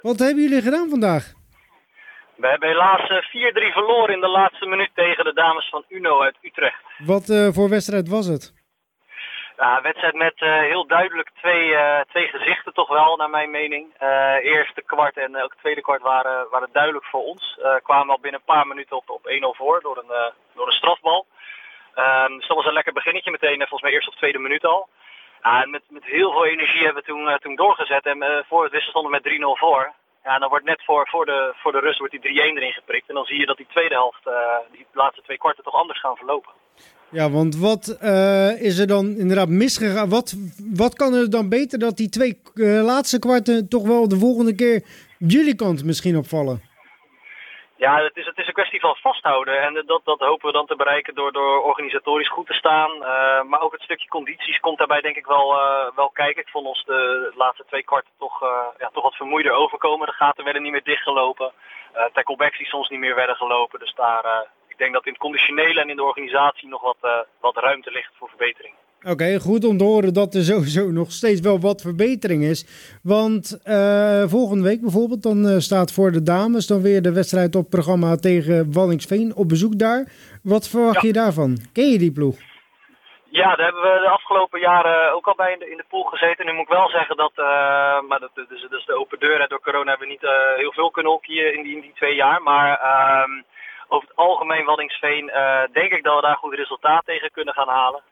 Wat hebben jullie gedaan vandaag? We hebben helaas 4-3 verloren in de laatste minuut tegen de dames van Uno uit Utrecht. Wat voor wedstrijd was het? Ja, een wedstrijd met heel duidelijk twee gezichten toch wel, naar mijn mening. Eerste kwart en ook het tweede kwart waren duidelijk voor ons. Kwamen al binnen een paar minuten op 1-0 voor door een strafbal. Dus dat was een lekker beginnetje meteen, volgens mij eerst of tweede minuut al. Ja, en met heel veel energie hebben we toen doorgezet en voor het wissel stonden we met 3-0 voor. Ja, en dan wordt net voor de rust wordt die 3-1 erin geprikt. En dan zie je dat die tweede helft, die laatste twee kwarten toch anders gaan verlopen. Ja, want wat is er dan inderdaad misgegaan? Wat kan er dan beter dat die twee laatste kwarten toch wel de volgende keer jullie kant misschien opvallen? Ja, het is een kwestie van vasthouden en dat hopen we dan te bereiken door organisatorisch goed te staan. Maar ook het stukje condities komt daarbij denk ik wel kijken. Ik vond ons de laatste twee kwarten toch wat vermoeider overkomen. De gaten werden niet meer dichtgelopen. Tacklebacks die soms niet meer werden gelopen. Dus ik denk dat in het conditionele en in de organisatie nog wat ruimte ligt voor verbetering. Oké, goed om te horen dat er sowieso nog steeds wel wat verbetering is. Want volgende week bijvoorbeeld, dan staat voor de dames dan weer de wedstrijd op programma tegen Waddinxveen op bezoek daar. Wat verwacht je daarvan? Ken je die ploeg? Ja, daar hebben we de afgelopen jaren ook al bij in de pool gezeten. Nu moet ik wel zeggen maar dat is de open deur. Door corona hebben we niet heel veel kunnen hockeyen in die 2 jaar. Maar over het algemeen Waddinxveen denk ik dat we daar goed resultaat tegen kunnen gaan halen.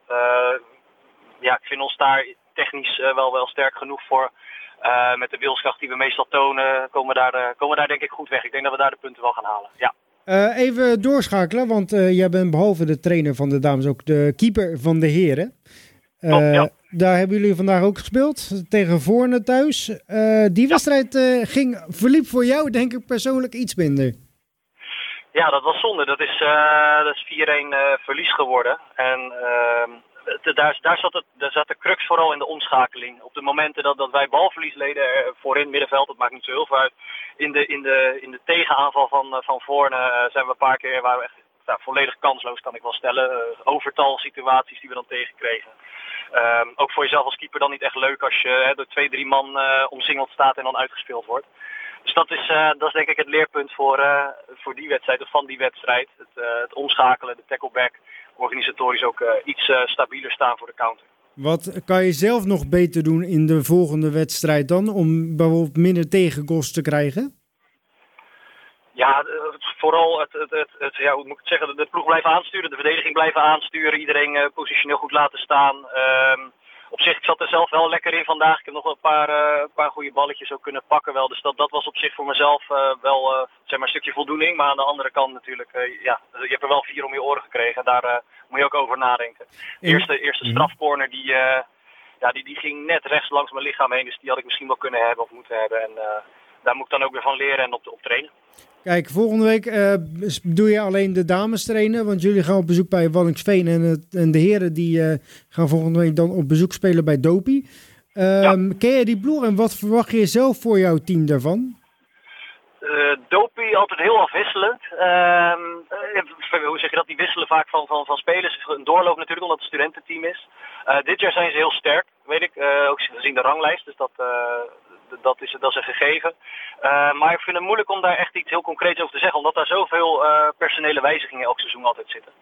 Ik vind ons daar technisch wel sterk genoeg voor. Met de wilskracht die we meestal tonen, komen we daar denk ik goed weg. Ik denk dat we daar de punten wel gaan halen. Ja. Even doorschakelen, want jij bent behalve de trainer van de dames ook de keeper van de heren. Ja. Daar hebben jullie vandaag ook gespeeld, tegen Voorne thuis. Die wedstrijd verliep voor jou denk ik persoonlijk iets minder. Ja, dat was zonde. Dat is 4-1 verlies geworden. En daar zat de crux vooral in de omschakeling. Op de momenten dat wij balverlies leden voorin middenveld, dat maakt niet zo heel veel uit. In de tegenaanval van Voorne zijn we een paar keer waar we echt volledig kansloos, kan ik wel stellen. Overtal situaties die we dan tegenkregen. Ook voor jezelf als keeper dan niet echt leuk als je door 2-3 man omsingeld staat en dan uitgespeeld wordt. Dus dat is denk ik het leerpunt voor die wedstrijd of van die wedstrijd. Het omschakelen, de tackleback, organisatorisch ook iets stabieler staan voor de counter. Wat kan je zelf nog beter doen in de volgende wedstrijd dan, om bijvoorbeeld minder tegengoals te krijgen? Ja, vooral hoe moet ik het zeggen, de ploeg blijven aansturen, de verdediging blijven aansturen, iedereen positioneel goed laten staan. Op zich, ik zat er zelf wel lekker in vandaag. Ik heb nog wel een paar goede balletjes ook kunnen pakken wel. Dus dat was op zich voor mezelf wel een stukje voldoening. Maar aan de andere kant natuurlijk, je hebt er wel 4 om je oren gekregen. Daar moet je ook over nadenken. De eerste strafcorner, die ging net rechts langs mijn lichaam heen. Dus die had ik misschien wel kunnen hebben of moeten hebben. En daar moet ik dan ook weer van leren en op trainen. Kijk, volgende week doe je alleen de dames trainen, want jullie gaan op bezoek bij Waddinxveen en de heren die gaan volgende week dan op bezoek spelen bij Dopie. Ken je die ploeg en wat verwacht je zelf voor jouw team daarvan? Dopie altijd heel afwisselend. Hoe zeg je dat? Die wisselen vaak van spelers. Een doorloop natuurlijk, omdat het een studententeam is. Dit jaar zijn ze heel sterk, weet ik. Ook gezien de ranglijst, dus dat is een gegeven. Maar ik vind het moeilijk om daar echt iets heel concreets over te zeggen, omdat daar zoveel personele wijzigingen elk seizoen altijd zitten.